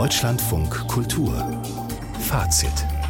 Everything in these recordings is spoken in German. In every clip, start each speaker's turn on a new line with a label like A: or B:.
A: Deutschlandfunk Kultur Fazit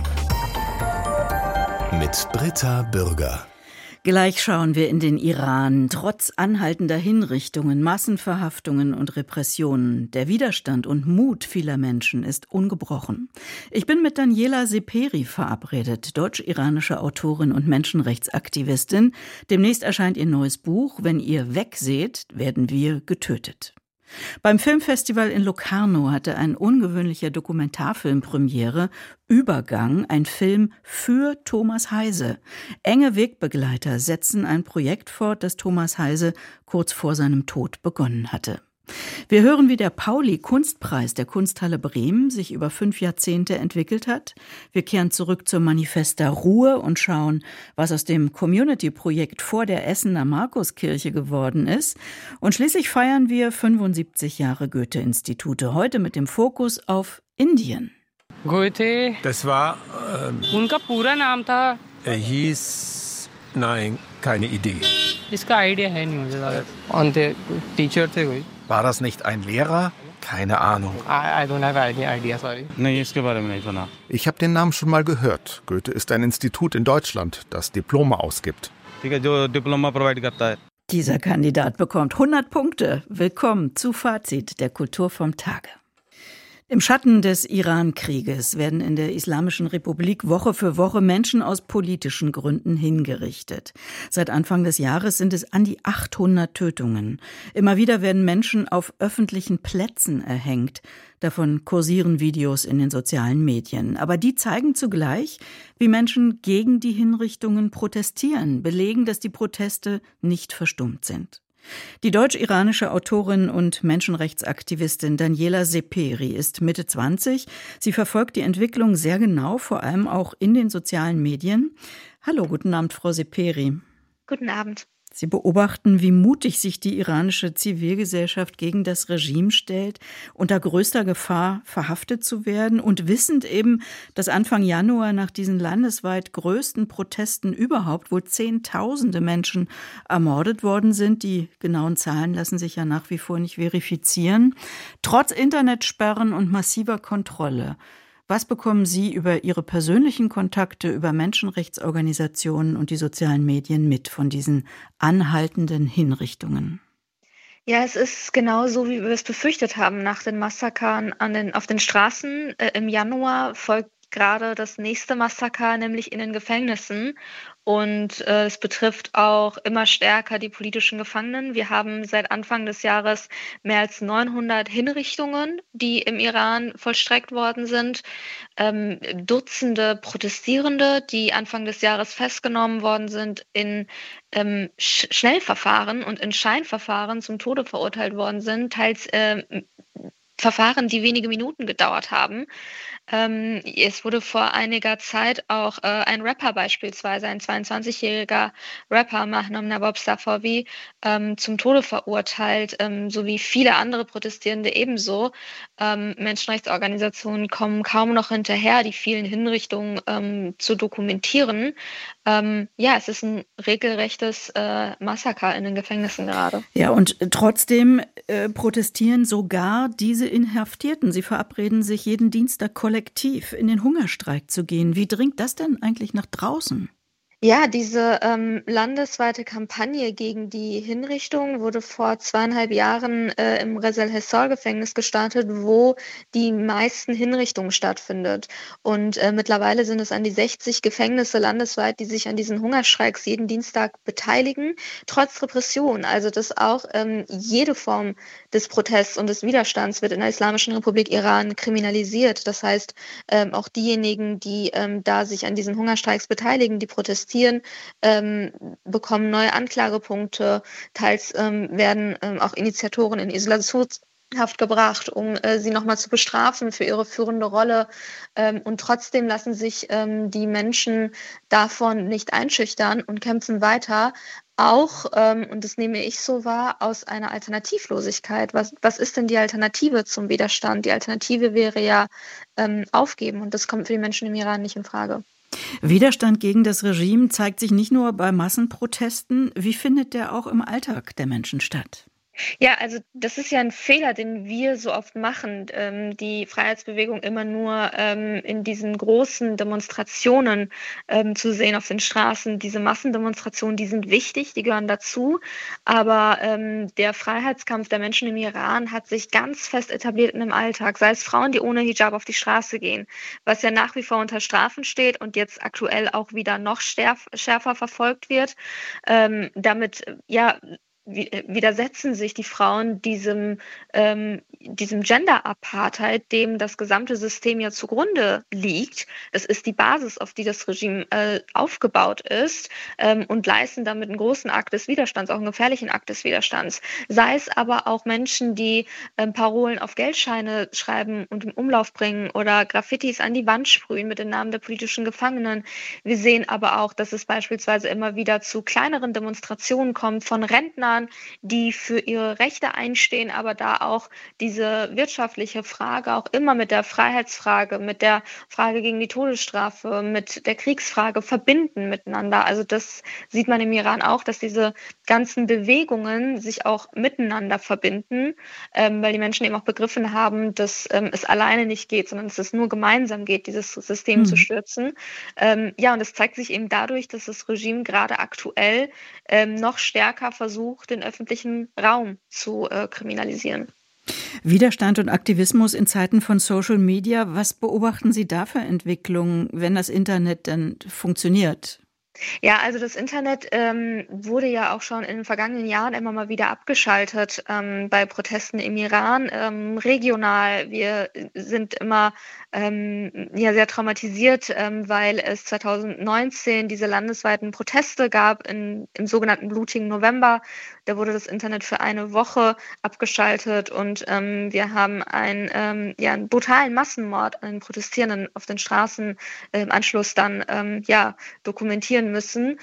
A: mit Britta Bürger.
B: Gleich schauen wir in den Iran. Trotz anhaltender Hinrichtungen, Massenverhaftungen und Repressionen, der Widerstand und Mut vieler Menschen ist ungebrochen. Ich bin mit Daniela Seperi verabredet, deutsch-iranische Autorin und Menschenrechtsaktivistin. Demnächst erscheint ihr neues Buch »Wenn ihr wegseht, werden wir getötet«. Beim Filmfestival in Locarno hatte ein ungewöhnlicher Dokumentarfilm Premiere, Übergang, ein Film für Thomas Heise. Enge Wegbegleiter setzen ein Projekt fort, das Thomas Heise kurz vor seinem Tod begonnen hatte. Wir hören, wie der Pauli-Kunstpreis der Kunsthalle Bremen sich über 5 Jahrzehnte entwickelt hat. Wir kehren zurück zur Manifesta Ruhe und schauen, was aus dem Community-Projekt vor der Essener Markuskirche geworden ist. Und schließlich feiern wir 75 Jahre Goethe-Institute, heute mit dem Fokus auf Indien.
C: Goethe,
D: das war,
C: unka pura naam tha.
D: er hieß, nein, keine Idee.
C: Iska idea hai nahi mujhe zyada. Und der Teacher the koi?
D: War das nicht ein Lehrer? Keine Ahnung.
C: I don't have any idea, sorry.
E: Ich habe den Namen schon mal gehört. Goethe ist ein Institut in Deutschland, das Diplome ausgibt.
B: Dieser Kandidat bekommt 100 Punkte. Willkommen zu Fazit der Kultur vom Tage. Im Schatten des Iran-Krieges werden in der Islamischen Republik Woche für Woche Menschen aus politischen Gründen hingerichtet. Seit Anfang des Jahres sind es an die 800 Tötungen. Immer wieder werden Menschen auf öffentlichen Plätzen erhängt. Davon kursieren Videos in den sozialen Medien. Aber die zeigen zugleich, wie Menschen gegen die Hinrichtungen protestieren, belegen, dass die Proteste nicht verstummt sind. Die deutsch-iranische Autorin und Menschenrechtsaktivistin Daniela Seperi ist Mitte 20. Sie verfolgt die Entwicklung sehr genau, vor allem auch in den sozialen Medien. Hallo, guten Abend, Frau Seperi.
F: Guten Abend.
B: Sie beobachten, wie mutig sich die iranische Zivilgesellschaft gegen das Regime stellt, unter größter Gefahr verhaftet zu werden und wissend eben, dass Anfang Januar nach diesen landesweit größten Protesten überhaupt wohl Zehntausende Menschen ermordet worden sind. Die genauen Zahlen lassen sich ja nach wie vor nicht verifizieren. Trotz Internetsperren und massiver Kontrolle. Was bekommen Sie über Ihre persönlichen Kontakte, über Menschenrechtsorganisationen und die sozialen Medien mit von diesen anhaltenden Hinrichtungen?
F: Ja, es ist genau so, wie wir es befürchtet haben. Nach den Massakern auf den Straßen im Januar folgt gerade das nächste Massaker, nämlich in den Gefängnissen. Und es betrifft auch immer stärker die politischen Gefangenen. Wir haben seit Anfang des Jahres mehr als 900 Hinrichtungen, die im Iran vollstreckt worden sind. Dutzende Protestierende, die Anfang des Jahres festgenommen worden sind, in Schnellverfahren und in Scheinverfahren zum Tode verurteilt worden sind, teils Verfahren, die wenige Minuten gedauert haben. Es wurde vor einiger Zeit auch ein Rapper beispielsweise, ein 22-jähriger Rapper, Mahnam Nawab Safavi, zum Tode verurteilt, sowie viele andere Protestierende ebenso. Menschenrechtsorganisationen kommen kaum noch hinterher, die vielen Hinrichtungen zu dokumentieren. Es ist ein regelrechtes Massaker in den Gefängnissen gerade.
B: Ja, und trotzdem protestieren sogar diese Inhaftierten. Sie verabreden sich jeden Dienstag kollektiv in den Hungerstreik zu gehen. Wie dringt das denn eigentlich nach draußen?
F: Ja, diese landesweite Kampagne gegen die Hinrichtung wurde vor 2,5 Jahren im Rezel-Hessor-Gefängnis gestartet, wo die meisten Hinrichtungen stattfindet. Und mittlerweile sind es an die 60 Gefängnisse landesweit, die sich an diesen Hungerstreiks jeden Dienstag beteiligen, trotz Repression. Also dass auch jede Form des Protests und des Widerstands wird in der Islamischen Republik Iran kriminalisiert. Das heißt, auch diejenigen, die da sich an diesen Hungerstreiks beteiligen, die protestieren, bekommen neue Anklagepunkte. Teils werden auch Initiatoren in Isolationshaft gebracht, um sie nochmal zu bestrafen für ihre führende Rolle. Und trotzdem lassen sich die Menschen davon nicht einschüchtern und kämpfen weiter. Auch, und das nehme ich so wahr, aus einer Alternativlosigkeit. Was ist denn die Alternative zum Widerstand? Die Alternative wäre ja aufgeben, und das kommt für die Menschen im Iran nicht in Frage.
B: Widerstand gegen das Regime zeigt sich nicht nur bei Massenprotesten. Wie findet der auch im Alltag der Menschen statt?
F: Ja, also das ist ja ein Fehler, den wir so oft machen, die Freiheitsbewegung immer nur in diesen großen Demonstrationen zu sehen auf den Straßen. Diese Massendemonstrationen, die sind wichtig, die gehören dazu. Aber der Freiheitskampf der Menschen im Iran hat sich ganz fest etabliert in dem Alltag, sei es Frauen, die ohne Hijab auf die Straße gehen, was ja nach wie vor unter Strafen steht und jetzt aktuell auch wieder noch schärfer verfolgt wird. Damit ja widersetzen sich die Frauen diesem Gender-Apartheid, dem das gesamte System ja zugrunde liegt. Das ist die Basis, auf die das Regime aufgebaut ist, und leisten damit einen großen Akt des Widerstands, auch einen gefährlichen Akt des Widerstands. Sei es aber auch Menschen, die Parolen auf Geldscheine schreiben und im Umlauf bringen oder Graffitis an die Wand sprühen mit den Namen der politischen Gefangenen. Wir sehen aber auch, dass es beispielsweise immer wieder zu kleineren Demonstrationen kommt von Rentnern, die für ihre Rechte einstehen, aber da auch diese wirtschaftliche Frage auch immer mit der Freiheitsfrage, mit der Frage gegen die Todesstrafe, mit der Kriegsfrage verbinden miteinander. Also das sieht man im Iran auch, dass diese ganzen Bewegungen sich auch miteinander verbinden, weil die Menschen eben auch begriffen haben, dass es alleine nicht geht, sondern dass es nur gemeinsam geht, dieses System zu stürzen. Ja, und es zeigt sich eben dadurch, dass das Regime gerade aktuell noch stärker versucht, den öffentlichen Raum zu kriminalisieren.
B: Widerstand und Aktivismus in Zeiten von Social Media, was beobachten Sie da für Entwicklungen, wenn das Internet dann funktioniert?
F: Ja, also das Internet wurde ja auch schon in den vergangenen Jahren immer mal wieder abgeschaltet bei Protesten im Iran, regional. Wir sind immer ja sehr traumatisiert, weil es 2019 diese landesweiten Proteste gab im sogenannten blutigen November. Da wurde das Internet für eine Woche abgeschaltet und wir haben einen brutalen Massenmord an den Protestierenden auf den Straßen im Anschluss dann dokumentieren müssen.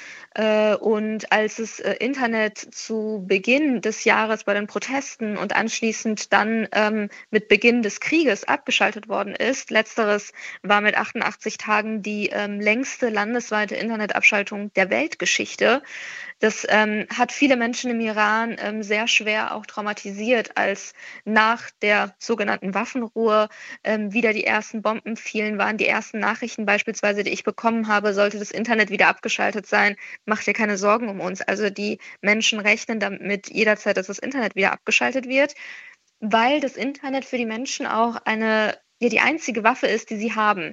F: Und als das Internet zu Beginn des Jahres bei den Protesten und anschließend dann mit Beginn des Krieges abgeschaltet worden ist, letzteres war mit 88 Tagen die längste landesweite Internetabschaltung der Weltgeschichte. Das hat viele Menschen im Iran sehr schwer auch traumatisiert, als nach der sogenannten Waffenruhe wieder die ersten Bomben fielen, waren die ersten Nachrichten beispielsweise, die ich bekommen habe: sollte das Internet wieder abgeschaltet sein, macht dir keine Sorgen um uns. Also die Menschen rechnen damit jederzeit, dass das Internet wieder abgeschaltet wird, weil das Internet für die Menschen auch die einzige Waffe ist, die sie haben.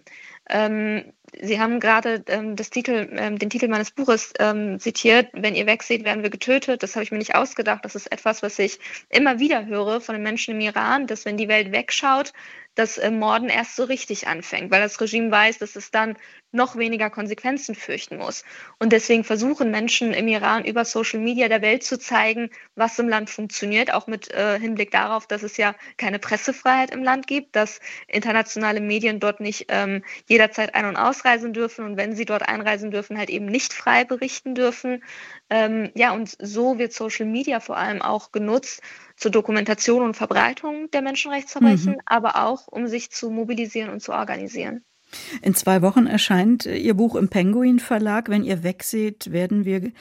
F: Sie haben gerade den Titel meines Buches zitiert: Wenn ihr wegseht, werden wir getötet. Das habe ich mir nicht ausgedacht. Das ist etwas, was ich immer wieder höre von den Menschen im Iran, dass wenn die Welt wegschaut, das Morden erst so richtig anfängt, weil das Regime weiß, dass es dann noch weniger Konsequenzen fürchten muss. Und deswegen versuchen Menschen im Iran über Social Media der Welt zu zeigen, was im Land funktioniert, auch mit Hinblick darauf, dass es ja keine Pressefreiheit im Land gibt, dass internationale Medien dort nicht jederzeit ein- und ausreisen dürfen und wenn sie dort einreisen dürfen, halt eben nicht frei berichten dürfen. Und so wird Social Media vor allem auch genutzt zur Dokumentation und Verbreitung der Menschenrechtsverbrechen, aber auch, um sich zu mobilisieren und zu organisieren.
B: In 2 Wochen erscheint Ihr Buch im Penguin Verlag. Wenn ihr wegseht, werden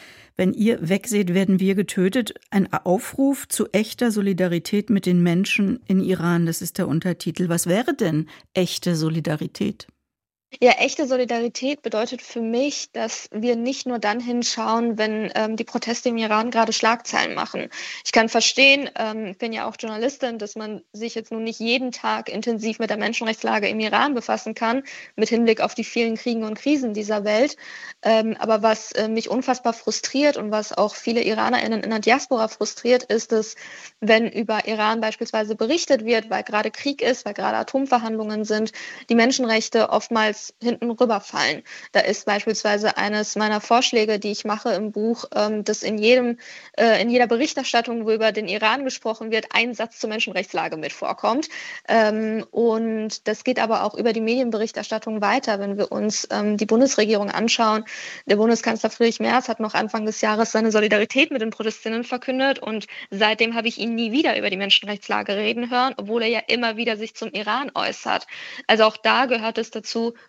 B: wir getötet. Ein Aufruf zu echter Solidarität mit den Menschen in Iran. Das ist der Untertitel. Was wäre denn echte Solidarität?
F: Ja, echte Solidarität bedeutet für mich, dass wir nicht nur dann hinschauen, wenn die Proteste im Iran gerade Schlagzeilen machen. Ich kann verstehen, ich bin ja auch Journalistin, dass man sich jetzt nun nicht jeden Tag intensiv mit der Menschenrechtslage im Iran befassen kann, mit Hinblick auf die vielen Kriege und Krisen dieser Welt. Aber was mich unfassbar frustriert und was auch viele IranerInnen in der Diaspora frustriert, ist, dass, wenn über Iran beispielsweise berichtet wird, weil gerade Krieg ist, weil gerade Atomverhandlungen sind, die Menschenrechte oftmals hinten rüberfallen. Da ist beispielsweise eines meiner Vorschläge, die ich mache im Buch, dass in jeder Berichterstattung, wo über den Iran gesprochen wird, ein Satz zur Menschenrechtslage mit vorkommt. Und das geht aber auch über die Medienberichterstattung weiter, wenn wir uns die Bundesregierung anschauen. Der Bundeskanzler Friedrich Merz hat noch Anfang des Jahres seine Solidarität mit den Protestierenden verkündet und seitdem habe ich ihn nie wieder über die Menschenrechtslage reden hören, obwohl er ja immer wieder sich zum Iran äußert. Also auch da gehört es dazu,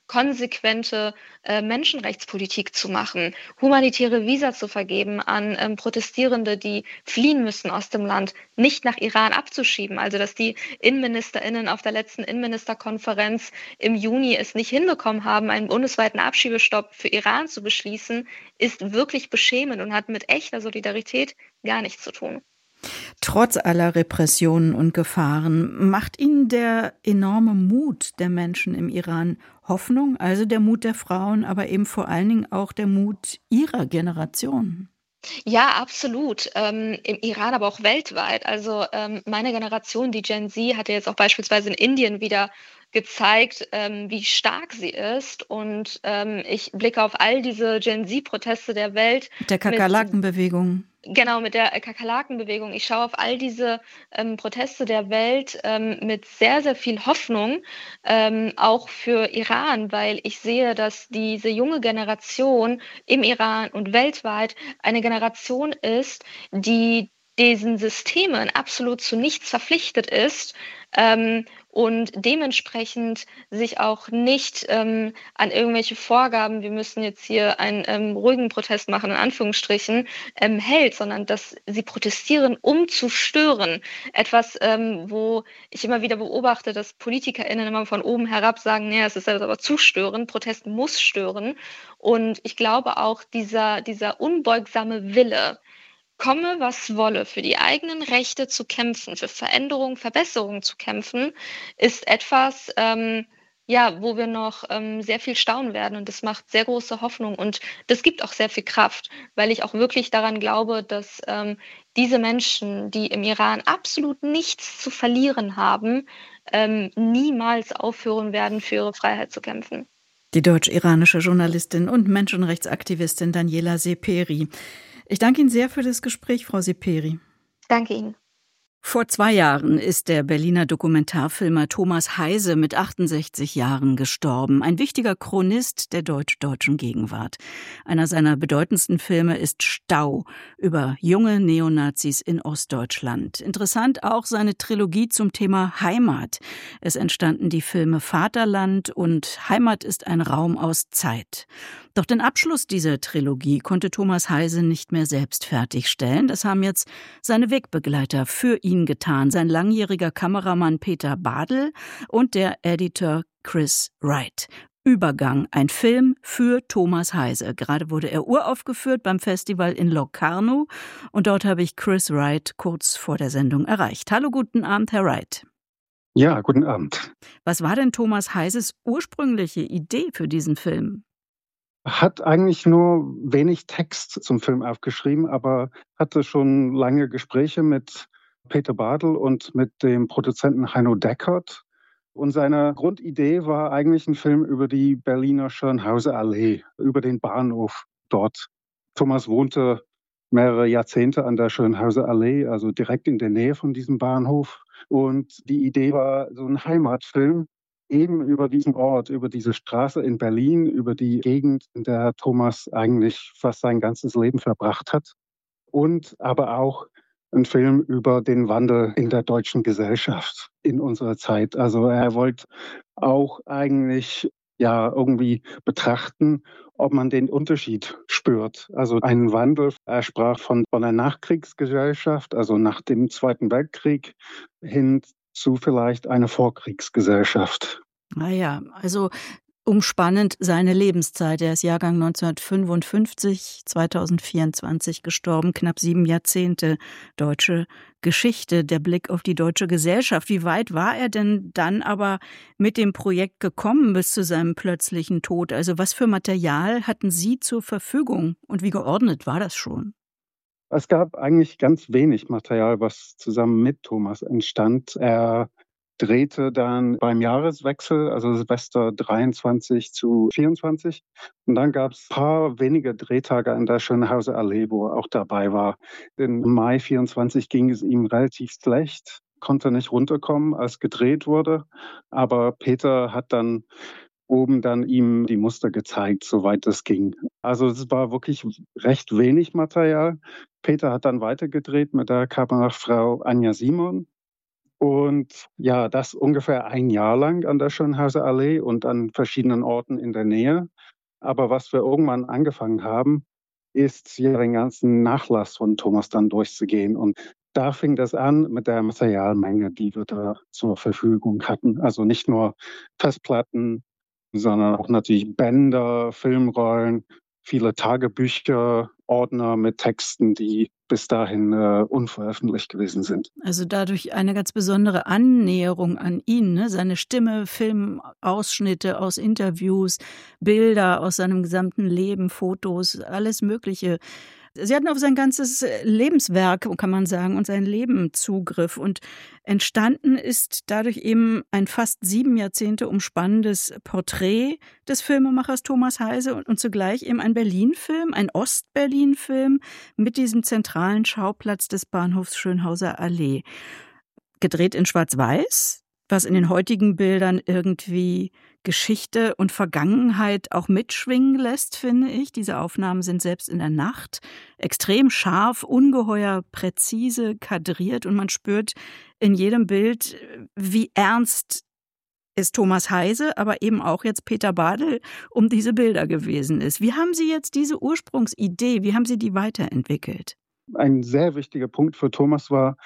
F: konsequente Menschenrechtspolitik zu machen, humanitäre Visa zu vergeben an Protestierende, die fliehen müssen aus dem Land, nicht nach Iran abzuschieben. Also dass die InnenministerInnen auf der letzten Innenministerkonferenz im Juni es nicht hinbekommen haben, einen bundesweiten Abschiebestopp für Iran zu beschließen, ist wirklich beschämend und hat mit echter Solidarität gar nichts zu tun.
B: Trotz aller Repressionen und Gefahren macht Ihnen der enorme Mut der Menschen im Iran Hoffnung, also der Mut der Frauen, aber eben vor allen Dingen auch der Mut Ihrer Generation?
F: Ja, absolut. Im Iran, aber auch weltweit. Also meine Generation, die Gen Z, hat ja jetzt auch beispielsweise in Indien wieder gezeigt, wie stark sie ist. Und ich blicke auf all diese Gen Z-Proteste der Welt.
B: Der Kakerlakenbewegung.
F: Genau, mit der Kakerlakenbewegung. Ich schaue auf all diese Proteste der Welt mit sehr, sehr viel Hoffnung, auch für Iran, weil ich sehe, dass diese junge Generation im Iran und weltweit eine Generation ist, die diesen Systemen absolut zu nichts verpflichtet ist und dementsprechend sich auch nicht an irgendwelche Vorgaben, wir müssen jetzt hier einen ruhigen Protest machen, in Anführungsstrichen, hält, sondern dass sie protestieren, um zu stören. Etwas, wo ich immer wieder beobachte, dass PolitikerInnen immer von oben herab sagen, nee, es ist aber zu störend, Protest muss stören. Und ich glaube auch, dieser unbeugsame Wille, komme, was wolle, für die eigenen Rechte zu kämpfen, für Veränderung, Verbesserung zu kämpfen, ist etwas, wo wir noch sehr viel staunen werden. Und das macht sehr große Hoffnung. Und das gibt auch sehr viel Kraft, weil ich auch wirklich daran glaube, dass diese Menschen, die im Iran absolut nichts zu verlieren haben, niemals aufhören werden, für ihre Freiheit zu kämpfen.
B: Die deutsch-iranische Journalistin und Menschenrechtsaktivistin Daniela Seperi. Ich danke Ihnen sehr für das Gespräch, Frau Seperi.
F: Danke Ihnen.
B: Vor 2 Jahren ist der Berliner Dokumentarfilmer Thomas Heise mit 68 Jahren gestorben. Ein wichtiger Chronist der deutsch-deutschen Gegenwart. Einer seiner bedeutendsten Filme ist Stau über junge Neonazis in Ostdeutschland. Interessant auch seine Trilogie zum Thema Heimat. Es entstanden die Filme Vaterland und Heimat ist ein Raum aus Zeit. Doch den Abschluss dieser Trilogie konnte Thomas Heise nicht mehr selbst fertigstellen. Das haben jetzt seine Wegbegleiter für ihn getan. Sein langjähriger Kameramann Peter Badl und der Editor Chris Wright. Übergang, ein Film für Thomas Heise. Gerade wurde er uraufgeführt beim Festival in Locarno und dort habe ich Chris Wright kurz vor der Sendung erreicht. Hallo, guten Abend, Herr Wright.
G: Ja, guten Abend.
B: Was war denn Thomas Heises ursprüngliche Idee für diesen Film?
G: Hat eigentlich nur wenig Text zum Film aufgeschrieben, aber hatte schon lange Gespräche mit Peter Badl und mit dem Produzenten Heino Deckert. Und seine Grundidee war eigentlich ein Film über die Berliner Schönhauser Allee, über den Bahnhof dort. Thomas wohnte mehrere Jahrzehnte an der Schönhauser Allee, also direkt in der Nähe von diesem Bahnhof. Und die Idee war so ein Heimatfilm, eben über diesen Ort, über diese Straße in Berlin, über die Gegend, in der Thomas eigentlich fast sein ganzes Leben verbracht hat. Und aber auch ein Film über den Wandel in der deutschen Gesellschaft in unserer Zeit. Also er wollte auch eigentlich irgendwie betrachten, ob man den Unterschied spürt. Also einen Wandel, er sprach von einer Nachkriegsgesellschaft, also nach dem Zweiten Weltkrieg, hin zu vielleicht einer Vorkriegsgesellschaft.
B: Naja, also umspannend seine Lebenszeit. Er ist Jahrgang 1955, 2024 gestorben, knapp 7 Jahrzehnte deutsche Geschichte, der Blick auf die deutsche Gesellschaft. Wie weit war er denn dann aber mit dem Projekt gekommen bis zu seinem plötzlichen Tod? Also was für Material hatten Sie zur Verfügung und wie geordnet war das schon?
G: Es gab eigentlich ganz wenig Material, was zusammen mit Thomas entstand. Er drehte dann beim Jahreswechsel, also Silvester 23 zu 24. Und dann gab es ein paar wenige Drehtage an der Schönhauser Allee, wo er auch dabei war. Im Mai 24 ging es ihm relativ schlecht, konnte nicht runterkommen, als gedreht wurde. Aber Peter hat dann oben dann ihm die Muster gezeigt, soweit es ging. Also es war wirklich recht wenig Material. Peter hat dann weitergedreht mit der Kamerafrau Anja Simon. Und ja, das ungefähr ein Jahr lang an der Schönhauser Allee und an verschiedenen Orten in der Nähe. Aber was wir irgendwann angefangen haben, ist, hier den ganzen Nachlass von Thomas dann durchzugehen. Und da fing das an mit der Materialmenge, die wir da zur Verfügung hatten. Also nicht nur Festplatten, sondern auch natürlich Bänder, Filmrollen, viele Tagebücher, Ordner mit Texten, die bis dahin unveröffentlicht gewesen sind.
B: Also dadurch eine ganz besondere Annäherung an ihn, ne? Seine Stimme, Filmausschnitte aus Interviews, Bilder aus seinem gesamten Leben, Fotos, alles Mögliche. Sie hatten auf sein ganzes Lebenswerk, kann man sagen, und sein Leben Zugriff. Und entstanden ist dadurch eben ein fast 7 Jahrzehnte umspannendes Porträt des Filmemachers Thomas Heise und zugleich eben ein Berlin-Film, ein Ost-Berlin-Film mit diesem zentralen Schauplatz des Bahnhofs Schönhauser Allee. Gedreht in Schwarz-Weiß, was in den heutigen Bildern irgendwie Geschichte und Vergangenheit auch mitschwingen lässt, finde ich. Diese Aufnahmen sind selbst in der Nacht extrem scharf, ungeheuer präzise kadriert und man spürt in jedem Bild, wie ernst ist Thomas Heise, aber eben auch jetzt Peter Badl um diese Bilder gewesen ist. Wie haben Sie jetzt diese Ursprungsidee, wie haben Sie die weiterentwickelt?
G: Ein sehr wichtiger Punkt für Thomas war,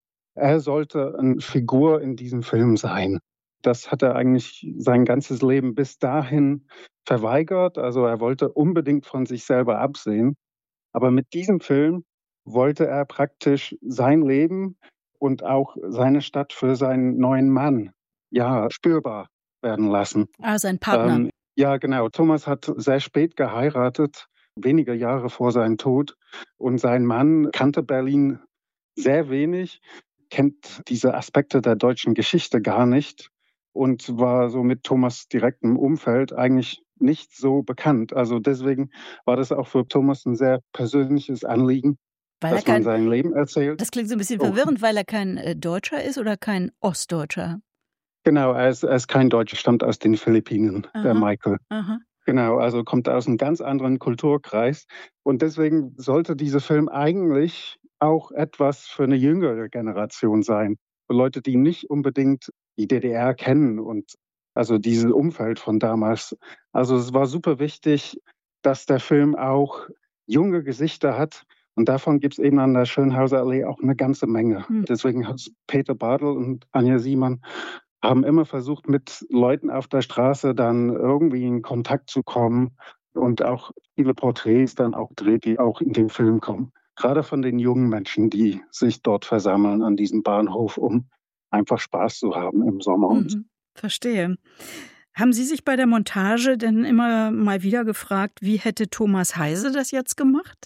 G: er sollte eine Figur in diesem Film sein. Das hat er eigentlich sein ganzes Leben bis dahin verweigert. Also er wollte unbedingt von sich selber absehen. Aber mit diesem Film wollte er praktisch sein Leben und auch seine Stadt für seinen neuen Mann spürbar werden lassen.
B: Ah, sein Partner.
G: Ja, genau. Thomas hat sehr spät geheiratet, wenige Jahre vor seinem Tod. Und sein Mann kannte Berlin sehr wenig, kennt diese Aspekte der deutschen Geschichte gar nicht und war so mit Thomas direktem Umfeld eigentlich nicht so bekannt. Also deswegen war das auch für Thomas ein sehr persönliches Anliegen, dass man sein Leben erzählt.
B: Das klingt so ein bisschen verwirrend, weil er kein Deutscher ist oder kein Ostdeutscher?
G: Genau, er ist kein Deutscher, stammt aus den Philippinen, der Michael.
B: Aha.
G: Genau, also kommt aus einem ganz anderen Kulturkreis. Und deswegen sollte dieser Film eigentlich auch etwas für eine jüngere Generation sein. Für Leute, die nicht unbedingt die DDR kennen und also dieses Umfeld von damals. Also es war super wichtig, dass der Film auch junge Gesichter hat. Und davon gibt es eben an der Schönhauser Allee auch eine ganze Menge. Deswegen hat Peter Badl und Anja Siemann haben immer versucht, mit Leuten auf der Straße dann irgendwie in Kontakt zu kommen und auch viele Porträts dann auch dreht, die auch in den Film kommen. Gerade von den jungen Menschen, die sich dort versammeln an diesem Bahnhof, um einfach Spaß zu haben im Sommer.
B: Verstehe. Haben Sie sich bei der Montage denn immer mal wieder gefragt, wie hätte Thomas Heise das jetzt gemacht?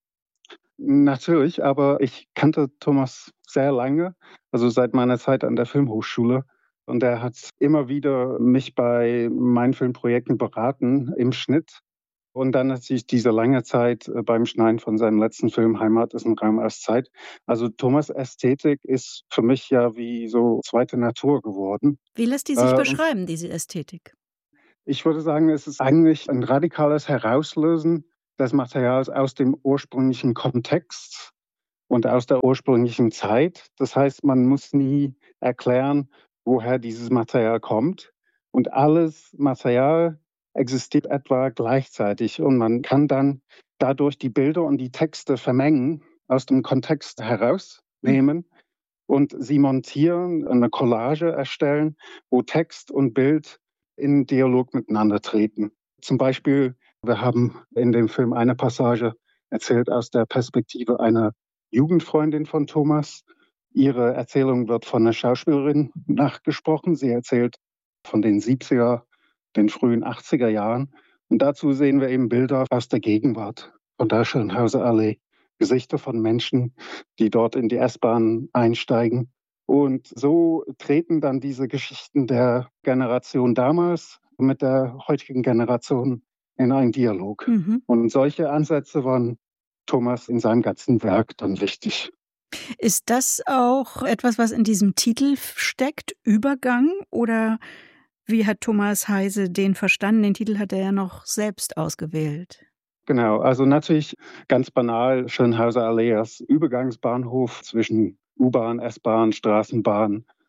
G: Natürlich, aber ich kannte Thomas sehr lange, also seit meiner Zeit an der Filmhochschule. Und er hat immer wieder mich bei meinen Filmprojekten beraten im Schnitt. Und dann natürlich diese lange Zeit beim Schneiden von seinem letzten Film Heimat ist ein Raum aus Zeit. Also Thomas' Ästhetik ist für mich ja wie so zweite Natur geworden.
B: Wie lässt die sich beschreiben, diese Ästhetik?
G: Ich würde sagen, es ist eigentlich ein radikales Herauslösen des Materials aus dem ursprünglichen Kontext und aus der ursprünglichen Zeit. Das heißt, man muss nie erklären, woher dieses Material kommt. Und alles Material existiert etwa gleichzeitig. Und man kann dann dadurch die Bilder und die Texte vermengen, aus dem Kontext herausnehmen und sie montieren, eine Collage erstellen, wo Text und Bild in Dialog miteinander treten. Zum Beispiel, wir haben in dem Film eine Passage erzählt aus der Perspektive einer Jugendfreundin von Thomas. Ihre Erzählung wird von einer Schauspielerin nachgesprochen. Sie erzählt von den 70er, den frühen 80er Jahren. Und dazu sehen wir eben Bilder aus der Gegenwart von der Schönhauser Allee. Gesichter von Menschen, die dort in die S-Bahn einsteigen. Und so treten dann diese Geschichten der Generation damals mit der heutigen Generation in einen Dialog. Und solche Ansätze waren Thomas in seinem ganzen Werk dann wichtig.
B: Ist das auch etwas, was in diesem Titel steckt, Übergang? Oder wie hat Thomas Heise den verstanden? Den Titel hat er ja noch selbst ausgewählt.
G: Genau, also natürlich ganz banal Schönhauser Allee als Übergangsbahnhof zwischen U-Bahn, S-Bahn, Straßenbahn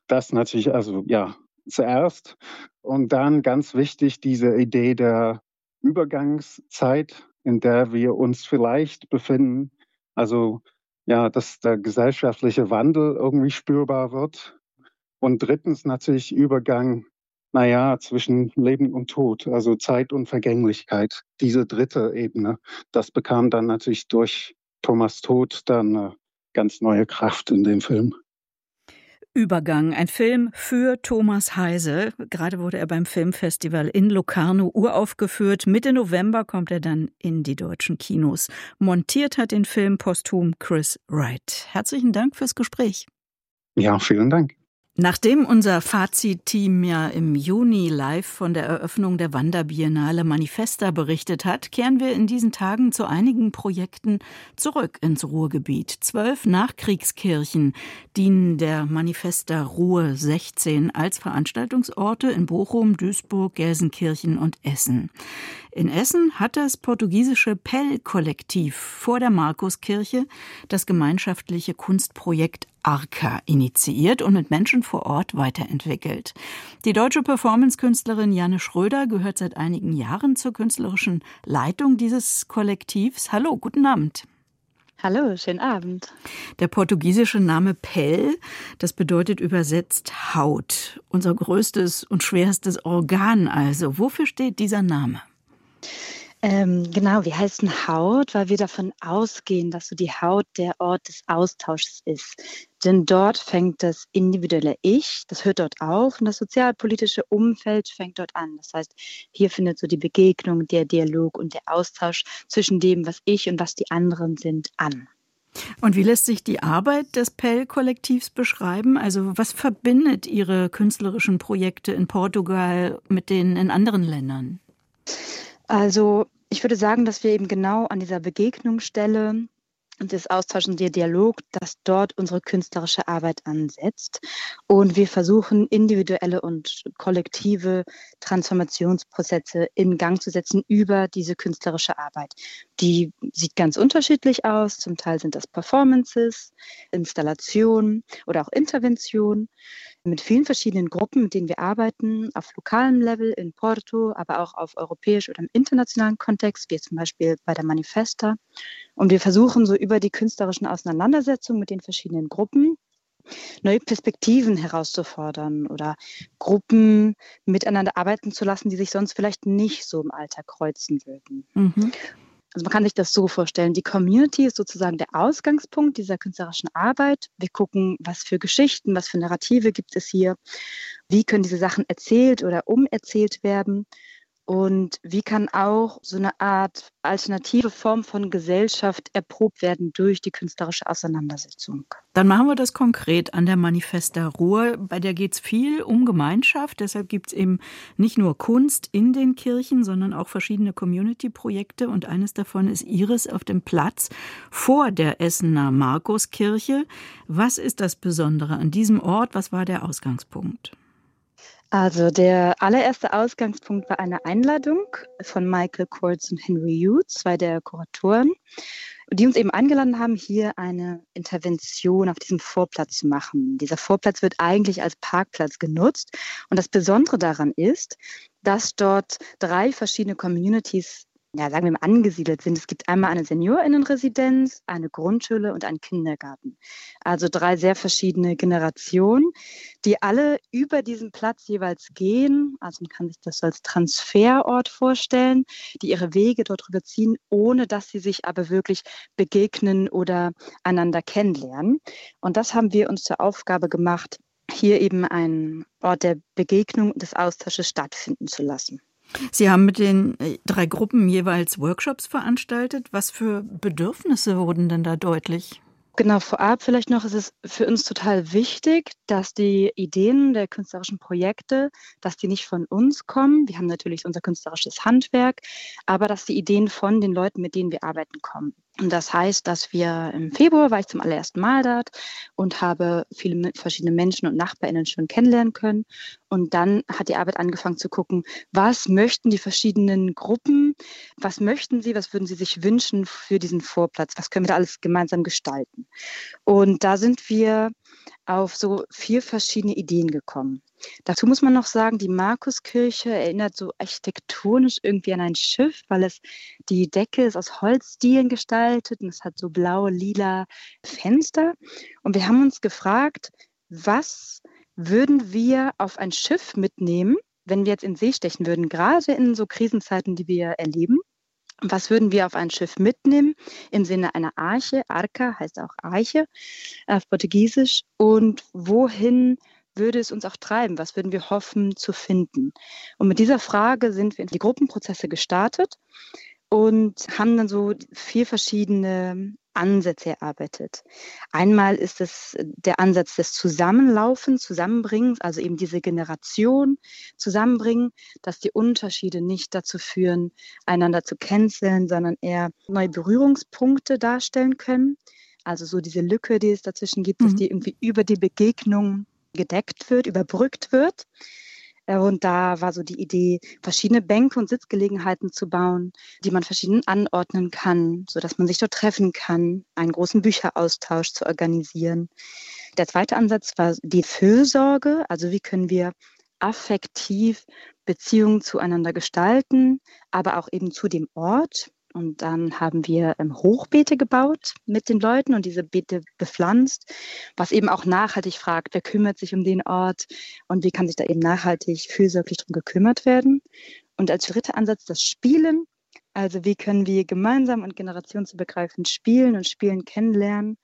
G: Das natürlich, also ja, zuerst. Und dann ganz wichtig, diese Idee der Übergangszeit, in der wir uns vielleicht befinden. Also ja, dass der gesellschaftliche Wandel irgendwie spürbar wird. Und drittens natürlich Übergang, zwischen Leben und Tod, also Zeit und Vergänglichkeit. Diese dritte Ebene, das bekam dann natürlich durch Thomas' Tod dann eine ganz neue Kraft in dem Film.
B: Übergang, ein Film für Thomas Heise. Gerade wurde er beim Filmfestival in Locarno uraufgeführt. Mitte November kommt er dann in die deutschen Kinos. Montiert hat den Film posthum Chris Wright. Herzlichen Dank fürs Gespräch.
G: Ja, vielen Dank.
B: Nachdem unser Fazit-Team ja im Juni live von der Eröffnung der Wanderbiennale Manifesta berichtet hat, kehren wir in diesen Tagen zu einigen Projekten zurück ins Ruhrgebiet. 12 Nachkriegskirchen dienen der Manifesta Ruhr 16 als Veranstaltungsorte in Bochum, Duisburg, Gelsenkirchen und Essen. In Essen hat das portugiesische Pell-Kollektiv vor der Markuskirche das gemeinschaftliche Kunstprojekt Arca initiiert und mit Menschen vor Ort weiterentwickelt. Die deutsche Performance-Künstlerin Janne Schröder gehört seit einigen Jahren zur künstlerischen Leitung dieses Kollektivs. Hallo, guten Abend.
H: Hallo, schönen Abend.
B: Der portugiesische Name Pell, das bedeutet übersetzt Haut. Unser größtes und schwerstes Organ also. Wofür steht dieser Name?
H: Genau, wir heißen Haut, weil wir davon ausgehen, dass so die Haut der Ort des Austauschs ist. Denn dort fängt das individuelle Ich, das hört dort auf und das sozialpolitische Umfeld fängt dort an. Das heißt, hier findet so die Begegnung, der Dialog und der Austausch zwischen dem, was ich und was die anderen sind, an.
B: Und wie lässt sich die Arbeit des Pell-Kollektivs beschreiben? Also was verbindet Ihre künstlerischen Projekte in Portugal mit denen in anderen Ländern?
H: Also ich würde sagen, dass wir eben genau an dieser Begegnungsstelle und des Austauschs und der Dialog, dass dort unsere künstlerische Arbeit ansetzt. Und wir versuchen, individuelle und kollektive Transformationsprozesse in Gang zu setzen über diese künstlerische Arbeit. Die sieht ganz unterschiedlich aus. Zum Teil sind das Performances, Installationen oder auch Interventionen mit vielen verschiedenen Gruppen, mit denen wir arbeiten, auf lokalem Level in Porto, aber auch auf europäisch oder im internationalen Kontext, wie zum Beispiel bei der Manifesta. Und wir versuchen so über die künstlerischen Auseinandersetzungen mit den verschiedenen Gruppen neue Perspektiven herauszufordern oder Gruppen miteinander arbeiten zu lassen, die sich sonst vielleicht nicht so im Alltag kreuzen würden. Mhm. Also man kann sich das so vorstellen, die Community ist sozusagen der Ausgangspunkt dieser künstlerischen Arbeit. Wir gucken, was für Geschichten, was für Narrative gibt es hier, wie können diese Sachen erzählt oder umerzählt werden und wie kann auch so eine Art alternative Form von Gesellschaft erprobt werden durch die künstlerische Auseinandersetzung.
B: Dann machen wir das konkret an der Manifesta Ruhr. Bei der geht es viel um Gemeinschaft. Deshalb gibt es eben nicht nur Kunst in den Kirchen, sondern auch verschiedene Community-Projekte. Und eines davon ist Ihres auf dem Platz vor der Essener Markuskirche. Was ist das Besondere an diesem Ort? Was war der Ausgangspunkt?
H: Also der allererste Ausgangspunkt war eine Einladung von Michael Kurtz und Henry Hughes, zwei der Kuratoren, die uns eben eingeladen haben, hier eine Intervention auf diesem Vorplatz zu machen. Dieser Vorplatz wird eigentlich als Parkplatz genutzt und das Besondere daran ist, dass dort 3 verschiedene Communities sagen wir mal, angesiedelt sind. Es gibt einmal eine Seniorinnenresidenz, eine Grundschule und einen Kindergarten. Also 3 sehr verschiedene Generationen, die alle über diesen Platz jeweils gehen. Also man kann sich das als Transferort vorstellen, die ihre Wege dort rüber ziehen, ohne dass sie sich aber wirklich begegnen oder einander kennenlernen. Und das haben wir uns zur Aufgabe gemacht, hier eben einen Ort der Begegnung und des Austausches stattfinden zu lassen.
B: Sie haben mit den 3 Gruppen jeweils Workshops veranstaltet. Was für Bedürfnisse wurden denn da deutlich?
H: Genau, vorab vielleicht noch, ist es für uns total wichtig, dass die Ideen der künstlerischen Projekte, dass die nicht von uns kommen. Wir haben natürlich unser künstlerisches Handwerk, aber dass die Ideen von den Leuten, mit denen wir arbeiten, kommen. Und das heißt, dass wir im Februar war ich zum allerersten Mal dort und habe viele verschiedene Menschen und NachbarInnen schon kennenlernen können. Und dann hat die Arbeit angefangen zu gucken, was möchten die verschiedenen Gruppen, was möchten sie, was würden sie sich wünschen für diesen Vorplatz, was können wir da alles gemeinsam gestalten. Und da sind wir auf so 4 verschiedene Ideen gekommen. Dazu muss man noch sagen, die Markuskirche erinnert so architektonisch irgendwie an ein Schiff, weil die Decke ist aus Holzdielen gestaltet und es hat so blaue, lila Fenster. Und wir haben uns gefragt, was würden wir auf ein Schiff mitnehmen, wenn wir jetzt in See stechen würden, gerade in so Krisenzeiten, die wir erleben? Was würden wir auf ein Schiff mitnehmen im Sinne einer Arche? Arca heißt auch Arche auf Portugiesisch. Und wohin würde es uns auch treiben? Was würden wir hoffen zu finden? Und mit dieser Frage sind wir in die Gruppenprozesse gestartet und haben dann so 4 verschiedene Ansätze erarbeitet. Einmal ist es der Ansatz des Zusammenlaufens, Zusammenbringens, also eben diese Generation zusammenbringen, dass die Unterschiede nicht dazu führen, einander zu canceln, sondern eher neue Berührungspunkte darstellen können. Also so diese Lücke, die es dazwischen gibt, dass die irgendwie über die Begegnung gedeckt wird, überbrückt wird. Und da war so die Idee, verschiedene Bänke und Sitzgelegenheiten zu bauen, die man verschieden anordnen kann, sodass man sich dort treffen kann, einen großen Bücheraustausch zu organisieren. Der zweite Ansatz war die Fürsorge, also wie können wir affektiv Beziehungen zueinander gestalten, aber auch eben zu dem Ort. Und dann haben wir Hochbeete gebaut mit den Leuten und diese Beete bepflanzt, was eben auch nachhaltig fragt, wer kümmert sich um den Ort und wie kann sich da eben nachhaltig fürsorglich drum gekümmert werden. Und als dritter Ansatz das Spielen, also wie können wir gemeinsam und generationsübergreifend spielen und Spielen kennenlernen.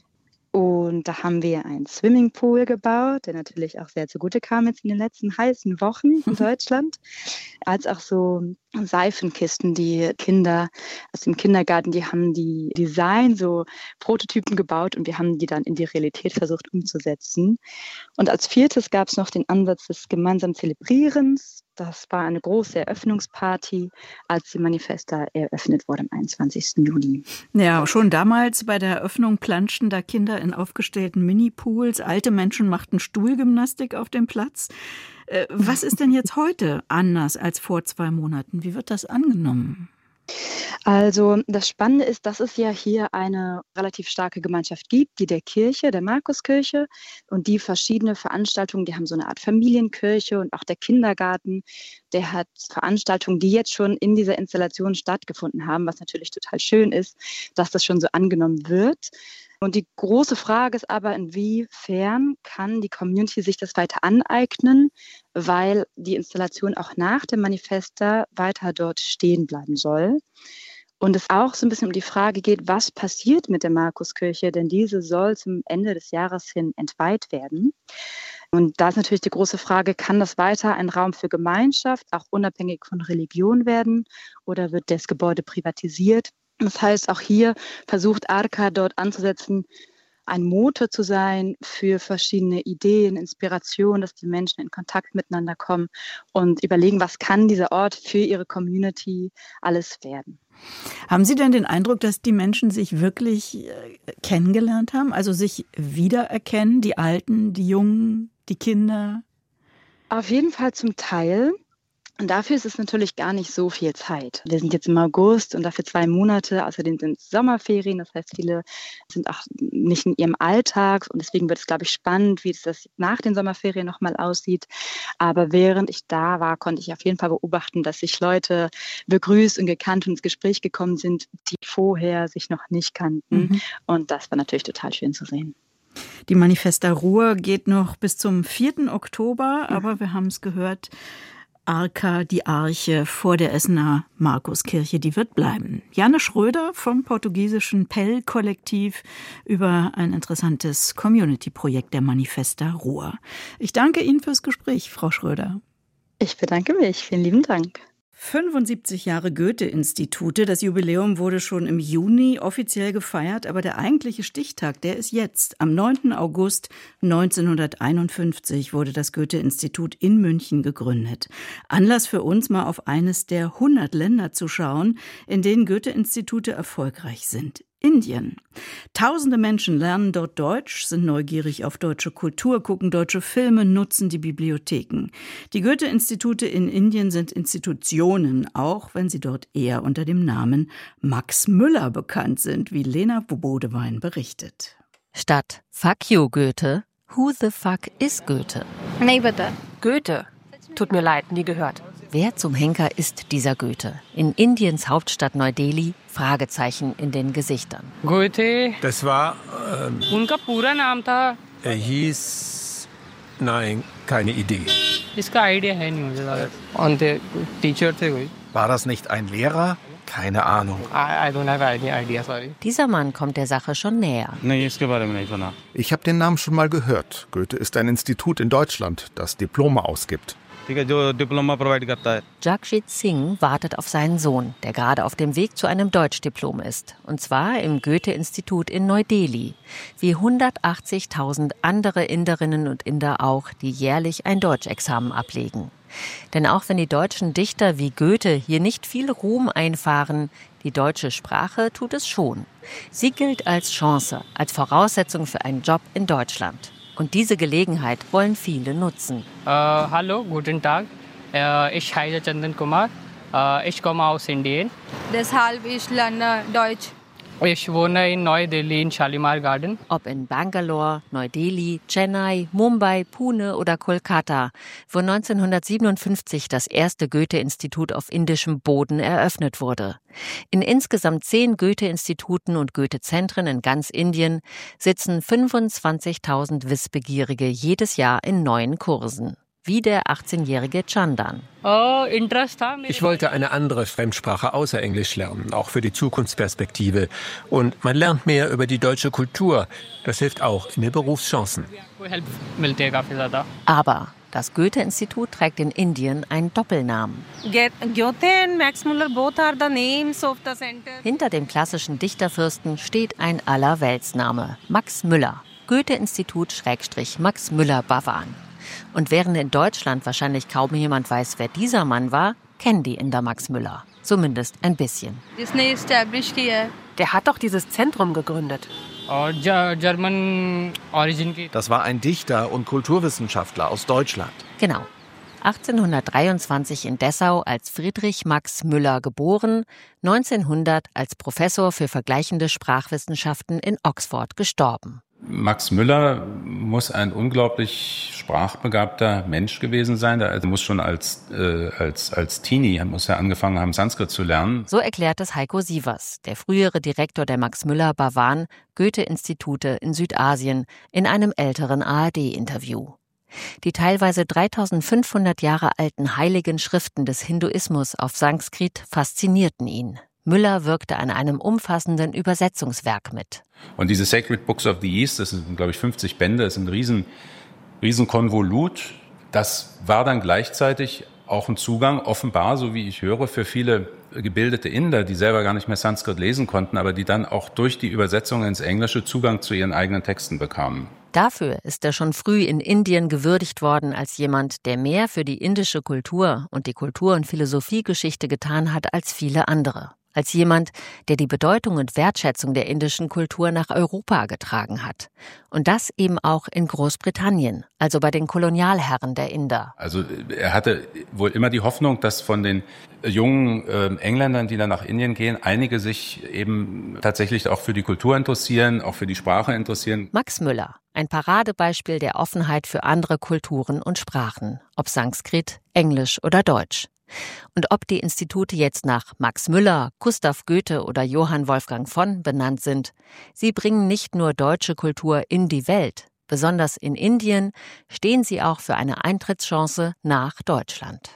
H: Und da haben wir einen Swimmingpool gebaut, der natürlich auch sehr zugute kam jetzt in den letzten heißen Wochen in Deutschland, als auch so Seifenkisten, die Kinder aus dem Kindergarten, die haben die Design, so Prototypen gebaut und wir haben die dann in die Realität versucht umzusetzen. Und als viertes gab es noch den Ansatz des gemeinsamen Zelebrierens. Das war eine große Eröffnungsparty, als die Manifesta eröffnet wurde am 21. Juli.
B: Ja, schon damals bei der Eröffnung planschten da Kinder in aufgestellten Minipools. Alte Menschen machten Stuhlgymnastik auf dem Platz. Was ist denn jetzt heute anders als vor 2 Monaten? Wie wird das angenommen?
H: Also das Spannende ist, dass es ja hier eine relativ starke Gemeinschaft gibt, die der Kirche, der Markuskirche und die verschiedene Veranstaltungen, die haben so eine Art Familienkirche und auch der Kindergarten, der hat Veranstaltungen, die jetzt schon in dieser Installation stattgefunden haben, was natürlich total schön ist, dass das schon so angenommen wird. Und die große Frage ist aber, inwiefern kann die Community sich das weiter aneignen, weil die Installation auch nach dem Manifesta weiter dort stehen bleiben soll. Und es auch so ein bisschen um die Frage geht, was passiert mit der Markuskirche, denn diese soll zum Ende des Jahres hin entweiht werden. Und da ist natürlich die große Frage, kann das weiter ein Raum für Gemeinschaft, auch unabhängig von Religion werden, oder wird das Gebäude privatisiert? Das heißt, auch hier versucht Arca dort anzusetzen, ein Motor zu sein für verschiedene Ideen, Inspirationen, dass die Menschen in Kontakt miteinander kommen und überlegen, was kann dieser Ort für ihre Community alles werden.
B: Haben Sie denn den Eindruck, dass die Menschen sich wirklich kennengelernt haben, also sich wiedererkennen, die Alten, die Jungen, die Kinder?
H: Auf jeden Fall zum Teil. Und dafür ist es natürlich gar nicht so viel Zeit. Wir sind jetzt im August und dafür 2 Monate, außerdem sind es Sommerferien, das heißt, viele sind auch nicht in ihrem Alltag und deswegen wird es, glaube ich, spannend, wie das nach den Sommerferien nochmal aussieht. Aber während ich da war, konnte ich auf jeden Fall beobachten, dass sich Leute begrüßt und gekannt und ins Gespräch gekommen sind, die vorher sich noch nicht kannten. Und das war natürlich total schön zu sehen.
B: Die Manifesta Ruhr geht noch bis zum 4. Oktober, aber wir haben es gehört, Arca, die Arche vor der Essener Markuskirche, die wird bleiben. Janne Schröder vom portugiesischen PEL-Kollektiv über ein interessantes Community-Projekt der Manifesta Ruhr. Ich danke Ihnen fürs Gespräch, Frau Schröder.
H: Ich bedanke mich. Vielen lieben Dank.
B: 75 Jahre Goethe-Institute. Das Jubiläum wurde schon im Juni offiziell gefeiert, aber der eigentliche Stichtag, der ist jetzt. Am 9. August 1951 wurde das Goethe-Institut in München gegründet. Anlass für uns, mal auf eines der 100 Länder zu schauen, in denen Goethe-Institute erfolgreich sind. Indien. Tausende Menschen lernen dort Deutsch, sind neugierig auf deutsche Kultur, gucken deutsche Filme, nutzen die Bibliotheken. Die Goethe-Institute in Indien sind Institutionen, auch wenn sie dort eher unter dem Namen Max Müller bekannt sind, wie Lena Bodewein berichtet.
I: Statt Fuck you, Goethe, who the fuck is Goethe?
J: Goethe. Tut mir leid, nie gehört.
I: Wer zum Henker ist dieser Goethe? In Indiens Hauptstadt Neu-Delhi, Fragezeichen in den Gesichtern.
C: Goethe.
D: Das war,
C: Unka pura naam tha.
D: er hieß, nein, keine Idee.
C: Iska idea hai nahi mujhe. Und der Teacher the koi.
E: War das nicht ein Lehrer? Keine Ahnung.
C: I don't have any idea, sorry.
I: Dieser Mann kommt der Sache schon näher.
E: Ich habe den Namen schon mal gehört. Goethe ist ein Institut in Deutschland, das Diplome ausgibt.
I: Jagjit Singh wartet auf seinen Sohn, der gerade auf dem Weg zu einem Deutschdiplom ist. Und zwar im Goethe-Institut in Neu-Delhi. Wie 180.000 andere Inderinnen und Inder auch, die jährlich ein Deutschexamen ablegen. Denn auch wenn die deutschen Dichter wie Goethe hier nicht viel Ruhm einfahren, die deutsche Sprache tut es schon. Sie gilt als Chance, als Voraussetzung für einen Job in Deutschland. Und diese Gelegenheit wollen viele nutzen.
C: Hallo, guten Tag. Ich heiße Chandan Kumar. Ich komme aus Indien.
J: Deshalb ich lerne Deutsch.
C: Ich wohne in Neu-Delhi in Shalimar Garden.
I: Ob in Bangalore, Neu-Delhi, Chennai, Mumbai, Pune oder Kolkata, wo 1957 das erste Goethe-Institut auf indischem Boden eröffnet wurde. In insgesamt 10 Goethe-Instituten und Goethe-Zentren in ganz Indien sitzen 25.000 Wissbegierige jedes Jahr in neuen Kursen. Wie der 18-jährige Chandan.
D: Ich wollte eine andere Fremdsprache außer Englisch lernen, auch für die Zukunftsperspektive. Und man lernt mehr über die deutsche Kultur. Das hilft auch in den Berufschancen.
I: Aber das Goethe-Institut trägt in Indien einen Doppelnamen. Hinter dem klassischen Dichterfürsten steht ein Allerweltsname, Max Müller. Goethe-Institut / Max Müller Bhavan. Und während in Deutschland wahrscheinlich kaum jemand weiß, wer dieser Mann war, kennen die Inder Max Müller. Zumindest ein bisschen.
J: Der hat doch dieses Zentrum gegründet.
E: Das war ein Dichter und Kulturwissenschaftler aus Deutschland.
I: Genau. 1823 in Dessau als Friedrich Max Müller geboren, 1900 als Professor für vergleichende Sprachwissenschaften in Oxford gestorben.
K: Max Müller muss ein unglaublich sprachbegabter Mensch gewesen sein. Er muss schon als Teenie, muss er angefangen haben, Sanskrit zu lernen.
I: So erklärt es Heiko Sievers, der frühere Direktor der Max Müller Bhavan Goethe-Institute in Südasien, in einem älteren ARD-Interview. Die teilweise 3500 Jahre alten heiligen Schriften des Hinduismus auf Sanskrit faszinierten ihn. Müller wirkte an einem umfassenden Übersetzungswerk mit.
K: Und diese Sacred Books of the East, das sind, glaube ich, 50 Bände, das ist ein riesen Konvolut. Das war dann gleichzeitig auch ein Zugang, offenbar, so wie ich höre, für viele gebildete Inder, die selber gar nicht mehr Sanskrit lesen konnten, aber die dann auch durch die Übersetzung ins Englische Zugang zu ihren eigenen Texten bekamen.
I: Dafür ist er schon früh in Indien gewürdigt worden als jemand, der mehr für die indische Kultur und die Kultur- und Philosophiegeschichte getan hat als viele andere. Als jemand, der die Bedeutung und Wertschätzung der indischen Kultur nach Europa getragen hat. Und das eben auch in Großbritannien, also bei den Kolonialherren der Inder.
K: Also er hatte wohl immer die Hoffnung, dass von den jungen Engländern, die dann nach Indien gehen, einige sich eben tatsächlich auch für die Kultur interessieren, auch für die Sprache interessieren.
I: Max Müller, ein Paradebeispiel der Offenheit für andere Kulturen und Sprachen, ob Sanskrit, Englisch oder Deutsch. Und ob die Institute jetzt nach Max Müller, Gustav Goethe oder Johann Wolfgang von benannt sind, sie bringen nicht nur deutsche Kultur in die Welt. Besonders in Indien stehen sie auch für eine Eintrittschance nach Deutschland.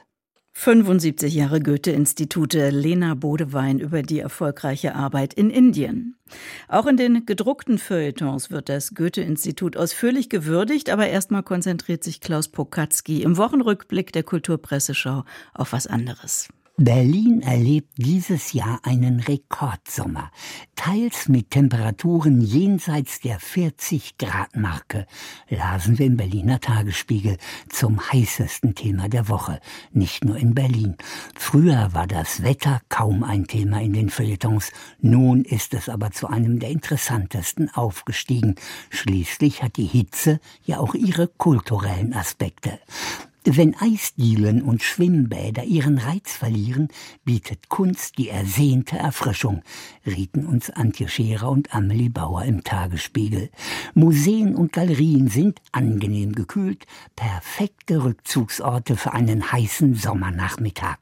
B: 75 Jahre Goethe-Institute, Lena Bodewein über die erfolgreiche Arbeit in Indien. Auch in den gedruckten Feuilletons wird das Goethe-Institut ausführlich gewürdigt, aber erstmal konzentriert sich Klaus Pokatzky im Wochenrückblick der Kulturpresseschau auf was anderes.
L: Berlin erlebt dieses Jahr einen Rekordsommer, teils mit Temperaturen jenseits der 40-Grad-Marke, lasen wir im Berliner Tagesspiegel zum heißesten Thema der Woche, nicht nur in Berlin. Früher war das Wetter kaum ein Thema in den Feuilletons, nun ist es aber zu einem der interessantesten aufgestiegen. Schließlich hat die Hitze ja auch ihre kulturellen Aspekte. Wenn Eisdielen und Schwimmbäder ihren Reiz verlieren, bietet Kunst die ersehnte Erfrischung, rieten uns Antje Scherer und Amelie Bauer im Tagesspiegel. Museen und Galerien sind angenehm gekühlt, perfekte Rückzugsorte für einen heißen Sommernachmittag.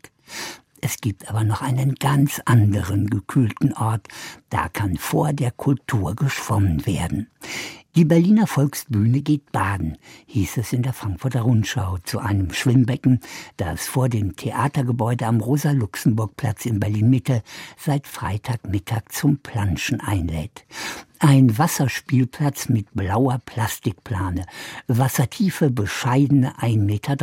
L: Es gibt aber noch einen ganz anderen gekühlten Ort, da kann vor der Kultur geschwommen werden. Die Berliner Volksbühne geht baden, hieß es in der Frankfurter Rundschau zu einem Schwimmbecken, das vor dem Theatergebäude am Rosa-Luxemburg-Platz in Berlin-Mitte seit Freitagmittag zum Planschen einlädt. Ein Wasserspielplatz mit blauer Plastikplane, Wassertiefe bescheidene 1,30 Meter,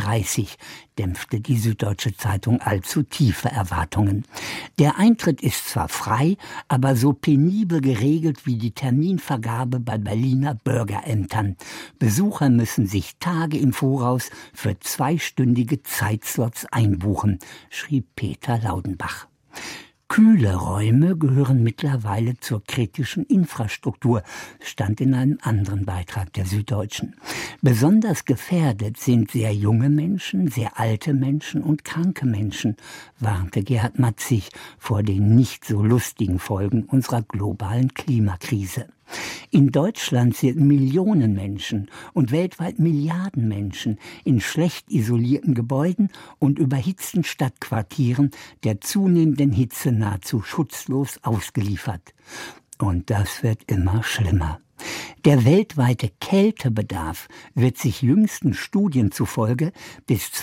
L: dämpfte die Süddeutsche Zeitung allzu tiefe Erwartungen. Der Eintritt ist zwar frei, aber so penibel geregelt wie die Terminvergabe bei Berliner Bürgerämtern. Besucher müssen sich Tage im Voraus für 2-stündige Zeitslots einbuchen, schrieb Peter Laudenbach. Kühle Räume gehören mittlerweile zur kritischen Infrastruktur, stand in einem anderen Beitrag der Süddeutschen. Besonders gefährdet sind sehr junge Menschen, sehr alte Menschen und kranke Menschen, warnte Gerhard Matzig vor den nicht so lustigen Folgen unserer globalen Klimakrise. In Deutschland sind Millionen Menschen und weltweit Milliarden Menschen in schlecht isolierten Gebäuden und überhitzten Stadtquartieren der zunehmenden Hitze nahezu schutzlos ausgeliefert. Und das wird immer schlimmer. Der weltweite Kältebedarf wird sich jüngsten Studien zufolge bis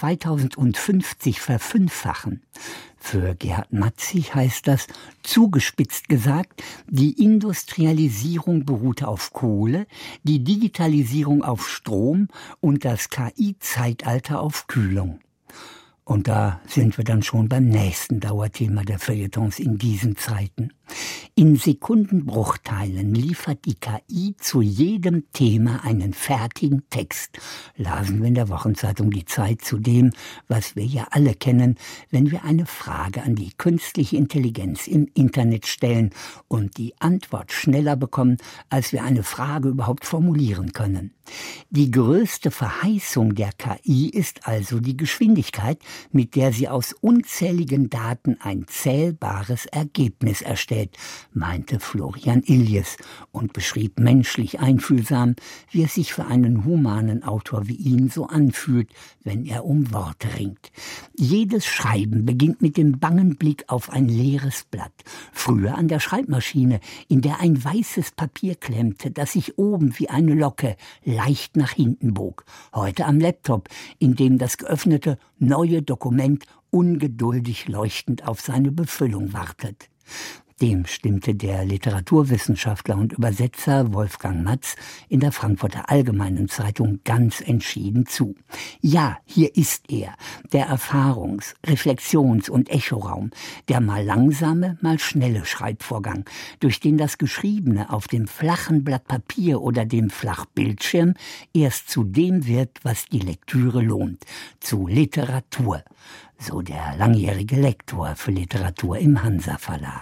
L: 2050 verfünffachen. Für Gerhard Matzig heißt das, zugespitzt gesagt, die Industrialisierung beruhte auf Kohle, die Digitalisierung auf Strom und das KI-Zeitalter auf Kühlung. Und da sind wir dann schon beim nächsten Dauerthema der Feuilletons in diesen Zeiten. In Sekundenbruchteilen liefert die KI zu jedem Thema einen fertigen Text, lasen wir in der Wochenzeitung Die Zeit zu dem, was wir ja alle kennen, wenn wir eine Frage an die künstliche Intelligenz im Internet stellen und die Antwort schneller bekommen, als wir eine Frage überhaupt formulieren können. Die größte Verheißung der KI ist also die Geschwindigkeit, mit der sie aus unzähligen Daten ein zählbares Ergebnis erstellt, meinte Florian Illies und beschrieb menschlich einfühlsam, wie es sich für einen humanen Autor wie ihn so anfühlt, wenn er um Worte ringt. Jedes Schreiben beginnt mit dem bangen Blick auf ein leeres Blatt. Früher an der Schreibmaschine, in der ein weißes Papier klemmte, das sich oben wie eine Locke leicht nach hinten bog. Heute am Laptop, in dem das geöffnete neue Dokument ungeduldig leuchtend auf seine Befüllung wartet. Dem stimmte der Literaturwissenschaftler und Übersetzer Wolfgang Matz in der Frankfurter Allgemeinen Zeitung ganz entschieden zu. Ja, hier ist er, der Erfahrungs-, Reflexions- und Echoraum, der mal langsame, mal schnelle Schreibvorgang, durch den das Geschriebene auf dem flachen Blatt Papier oder dem Flachbildschirm erst zu dem wird, was die Lektüre lohnt, zu Literatur, so der langjährige Lektor für Literatur im Hansa Verlag.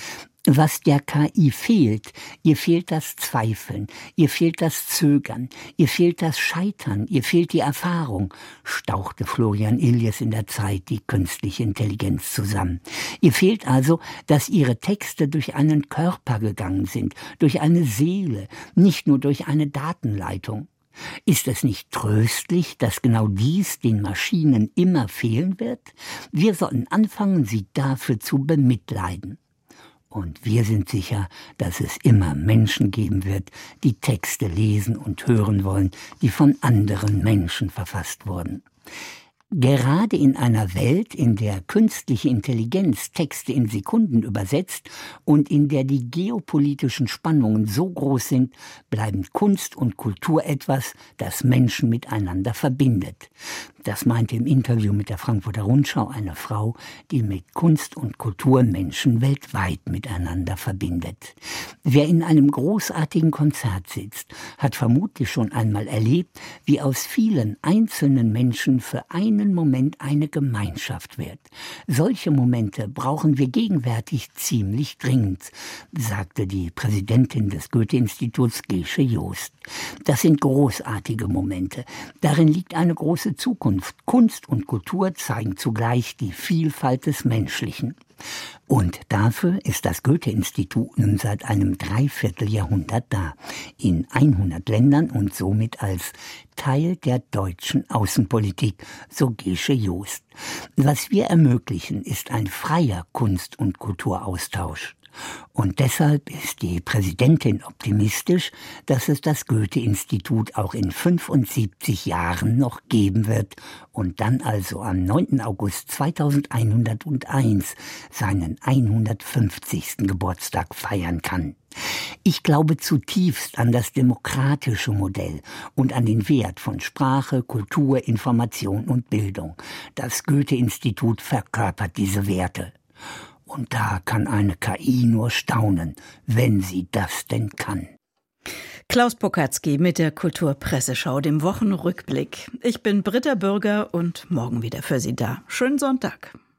L: Was der KI fehlt, ihr fehlt das Zweifeln, ihr fehlt das Zögern, ihr fehlt das Scheitern, ihr fehlt die Erfahrung, stauchte Florian Illies in der Zeit die künstliche Intelligenz zusammen. Ihr fehlt also, dass ihre Texte durch einen Körper gegangen sind, durch eine Seele, nicht nur durch eine Datenleitung. Ist es nicht tröstlich, dass genau dies den Maschinen immer fehlen wird? Wir sollten anfangen, sie dafür zu bemitleiden. Und wir sind sicher, dass es immer Menschen geben wird, die Texte lesen und hören wollen, die von anderen Menschen verfasst wurden. Gerade in einer Welt, in der künstliche Intelligenz Texte in Sekunden übersetzt und in der die geopolitischen Spannungen so groß sind, bleiben Kunst und Kultur etwas, das Menschen miteinander verbindet. Das meinte im Interview mit der Frankfurter Rundschau eine Frau, die mit Kunst und Kultur Menschen weltweit miteinander verbindet. Wer in einem großartigen Konzert sitzt, hat vermutlich schon einmal erlebt, wie aus vielen einzelnen Menschen für einen Moment eine Gemeinschaft wird. Solche Momente brauchen wir gegenwärtig ziemlich dringend, sagte die Präsidentin des Goethe-Instituts Gesche Joost. Das sind großartige Momente. Darin liegt eine große Zukunft. Kunst und Kultur zeigen zugleich die Vielfalt des Menschlichen. Und dafür ist das Goethe-Institut nun seit einem Dreivierteljahrhundert da, in 100 Ländern und somit als Teil der deutschen Außenpolitik, so Gesche Joost. Was wir ermöglichen, ist ein freier Kunst- und Kulturaustausch. Und deshalb ist die Präsidentin optimistisch, dass es das Goethe-Institut auch in 75 Jahren noch geben wird und dann also am 9. August 2101 seinen 150. Geburtstag feiern kann. Ich glaube zutiefst an das demokratische Modell und an den Wert von Sprache, Kultur, Information und Bildung. Das Goethe-Institut verkörpert diese Werte. Und da kann eine KI nur staunen, wenn sie das denn kann.
B: Klaus Pokatzky mit der Kulturpresseschau, dem Wochenrückblick. Ich bin Britta Bürger und morgen wieder für Sie da. Schönen Sonntag.